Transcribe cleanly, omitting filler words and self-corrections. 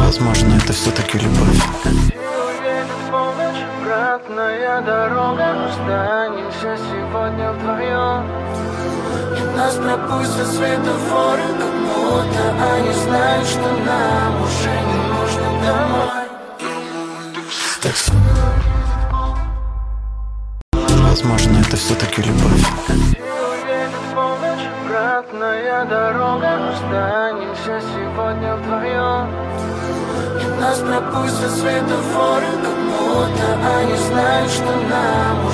Возможно, это все-таки любовь. Обратная дорога, останемся сегодня вдвоем. И нас пропустят светофоры, как будто они знают, что нам уже не нужно домой. Так, возможно, это все-таки любовь. Обратная дорога, останемся сегодня вдвоем. И нас пропустят светофоры, как будто они знают, что нам уже